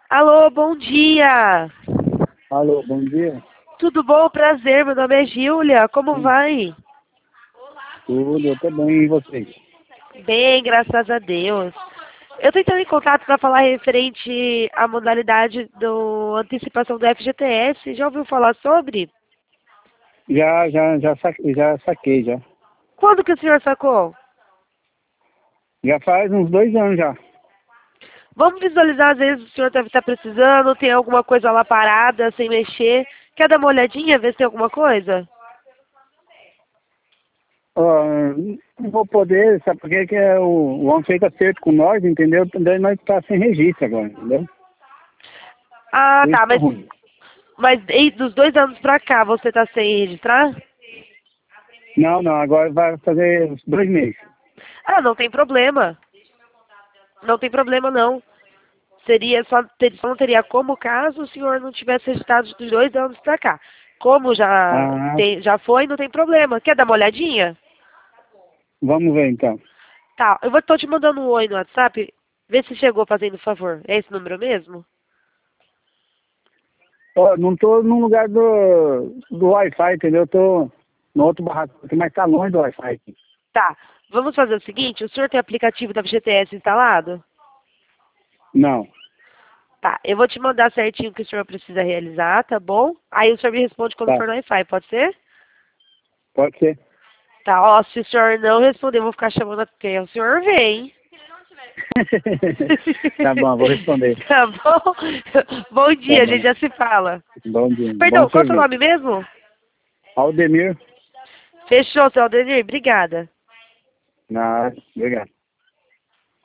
Alô, bom dia. Alô, bom dia. Tudo bom? Prazer, meu nome é Júlia. Como Sim, vai? tudo, eu tô bem, e vocês? Bem, graças a Deus. Eu tô entrando em contato para falar referente à modalidade do antecipação do FGTS. Já ouviu falar sobre? Já saquei, já. Quando que o senhor sacou? Já faz uns 2 anos já. Vamos visualizar, às vezes o senhor deve estar precisando, tem alguma coisa lá parada, sem mexer. Quer dar uma olhadinha, ver se tem alguma coisa? Ó, não vou poder, sabe por quê? Que é o homem fez acerto com nós, entendeu? Daí nós tá sem registro agora, entendeu? Ah, Por isso tá, que é ruim. mas dos 2 anos pra cá, você tá sem registrar? Não, não, agora vai fazer uns 2 meses. Ah, não tem problema. Não tem problema, não. Seria só não teria como caso o senhor não tivesse registrado dos 2 anos pra cá. Como Ah, já foi, não tem problema. Quer dar uma olhadinha? vamos ver então. Tá, tô te mandando um oi no WhatsApp. Vê se chegou fazendo favor. É esse número mesmo? Ó, não tô no lugar do Wi-Fi, entendeu? Eu tô no outro barraco aqui, mas tá longe do Wi-Fi aqui. Tá. Vamos fazer o seguinte, o senhor tem aplicativo da FGTS instalado? Não, Tá, eu vou te mandar certinho o que o senhor precisa realizar, tá bom? Aí o senhor me responde quando tá, for no Wi-Fi, pode ser? pode ser. Tá, ó, se o senhor não responder, eu vou ficar chamando até o senhor vem. Tá bom, vou responder. Tá bom? Bom Tá dia, a gente bom. já se fala. Bom dia. Bom Perdão, qual é o seu serviço. nome mesmo? Aldemir. Fechou, seu Aldenir, obrigada. Nada. Obrigado.